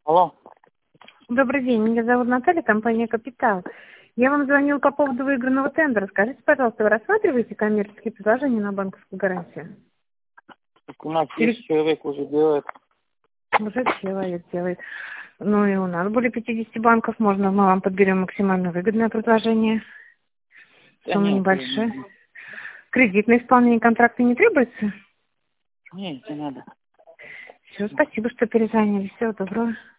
Алло. Добрый день, меня зовут Наталья, компания «Капитал». Я вам звонил по поводу выигранного тендера. Скажите, пожалуйста, вы рассматриваете коммерческие предложения на банковскую гарантию? Так у нас есть человек уже делает. Уже человек делает. Ну и у нас более 50 банков. Можно мы вам подберем максимально выгодное предложение. Да Сумма нет, небольшая. Кредитное исполнение контракта не требуется? нет, не надо. Все, спасибо, что перезвонили. Всего доброго.